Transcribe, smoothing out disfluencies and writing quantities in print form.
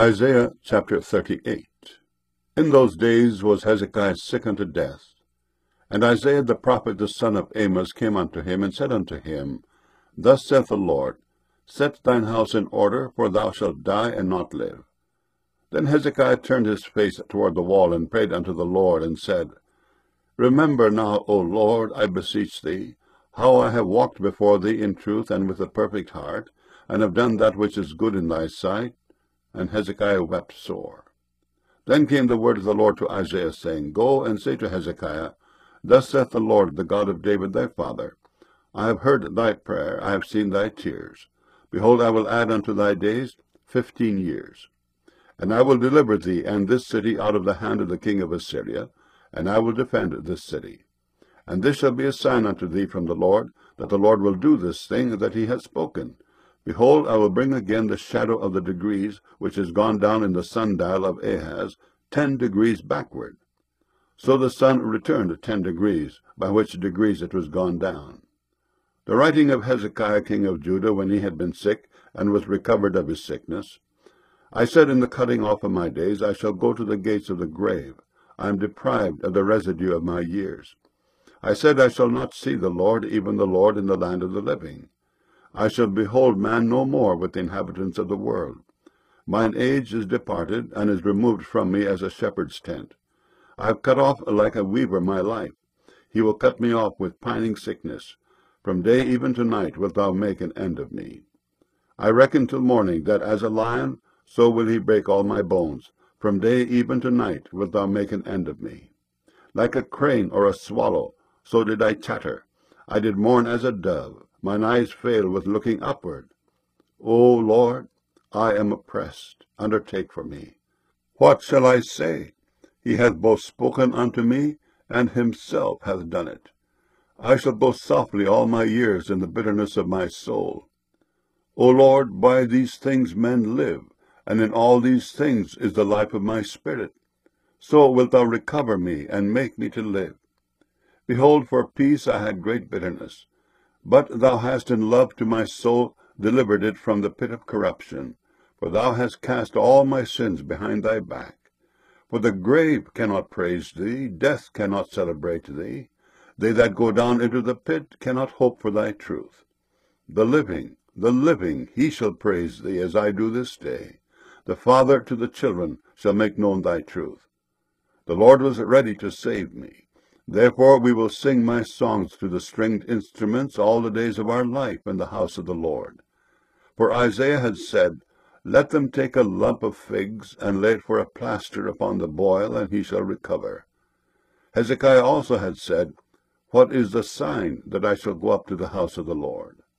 Isaiah chapter 38. In those days was Hezekiah sick unto death. And Isaiah the prophet the son of Amos came unto him, and said unto him, Thus saith the Lord, Set thine house in order, for thou shalt die and not live. Then Hezekiah turned his face toward the wall, and prayed unto the Lord, and said, Remember now, O Lord, I beseech thee, how I have walked before thee in truth and with a perfect heart, and have done that which is good in thy sight. And Hezekiah wept sore. Then came the word of the Lord to Isaiah, saying, Go and say to Hezekiah, Thus saith the Lord, the God of David thy father, I have heard thy prayer, I have seen thy tears. Behold, I will add unto thy days 15 years. And I will deliver thee and this city out of the hand of the king of Assyria, and I will defend this city. And this shall be a sign unto thee from the Lord, that the Lord will do this thing that he hath spoken. Behold, I will bring again the shadow of the degrees, which is gone down in the sundial of Ahaz, 10 degrees backward. So the sun returned 10 degrees, by which degrees it was gone down. The writing of Hezekiah king of Judah, when he had been sick, and was recovered of his sickness. I said in the cutting off of my days, I shall go to the gates of the grave. I am deprived of the residue of my years. I said, I shall not see the Lord, even the Lord, in the land of the living. I shall behold man no more with the inhabitants of the world. Mine age is departed, and is removed from me as a shepherd's tent. I have cut off like a weaver my life. He will cut me off with pining sickness. From day even to night wilt thou make an end of me. I reckon till morning, that as a lion, so will he break all my bones. From day even to night wilt thou make an end of me. Like a crane or a swallow, so did I chatter. I did mourn as a dove. Mine eyes fail with looking upward. O Lord, I am oppressed. Undertake for me. What shall I say? He hath both spoken unto me, and himself hath done it. I shall go softly all my years in the bitterness of my soul. O Lord, by these things men live, and in all these things is the life of my spirit. So wilt thou recover me, and make me to live. Behold, for peace I had great bitterness. But thou hast in love to my soul delivered it from the pit of corruption. For thou hast cast all my sins behind thy back. For the grave cannot praise thee, death cannot celebrate thee. They that go down into the pit cannot hope for thy truth. The living, he shall praise thee, as I do this day. The father to the children shall make known thy truth. The Lord was ready to save me. Therefore we will sing my songs to the stringed instruments all the days of our life in the house of the Lord. For Isaiah had said, Let them take a lump of figs, and lay it for a plaster upon the boil, and he shall recover. Hezekiah also had said, What is the sign that I shall go up to the house of the Lord?